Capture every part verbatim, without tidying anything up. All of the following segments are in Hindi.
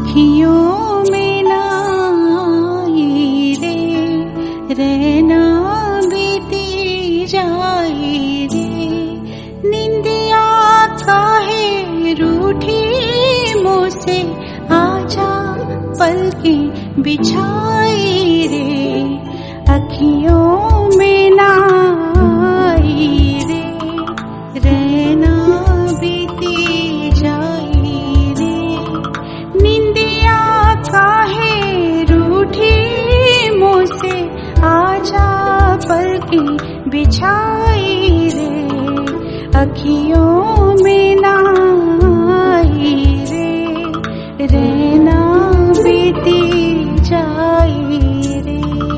अखियों में ना आई रे, रहना बीती जाई रे, निंदिया काहे रूठी मुझसे, आजा पलकें बिछाई रे, अखियों में ना आई रे, रहना बीती जाई रे, निंदिया काहे रूठी मुझसे, आजा पलकें बिछाई रे, अखियों में ना आई रे, रहना बीती जाई रे।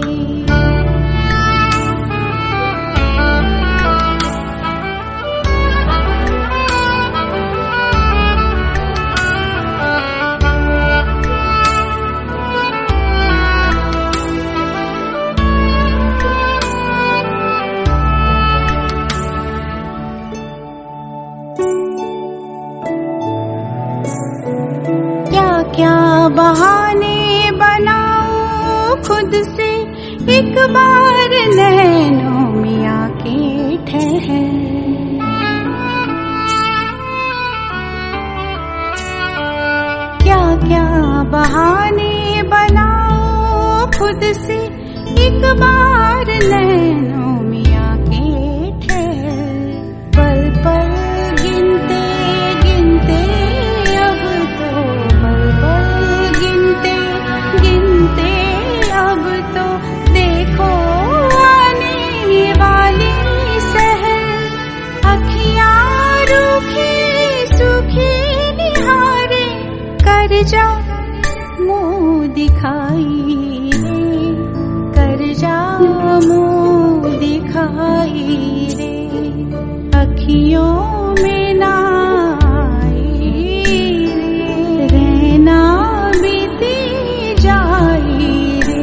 क्या बहाने बनाऊं खुद से, एक बार नैनों में आके ठहर, क्या क्या बहाने बनाऊं खुद से, एक बार नैनों में आके ठहर, पल पल गिनते गिनते अब तो, पल पल गिनते गिनते अब तो, देखो आने वाली सहर, अखियाँ रूखी सूखी निहारे, कर जा मुँह दिखाई रे, कर जा मुँह दिखाई रे, अखियों में ना आई रे, रहना बीती जाई रे।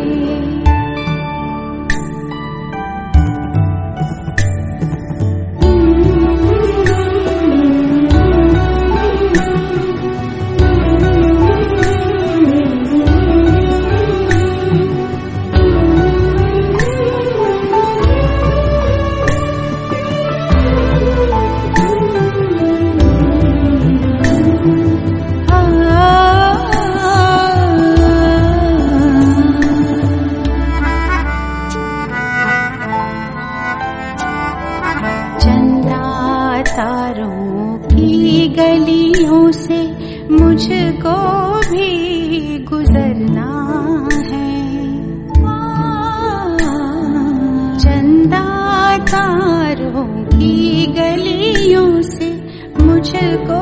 तारों की गलियों से मुझको भी गुजरना है, चंदा तारों की गलियों से मुझको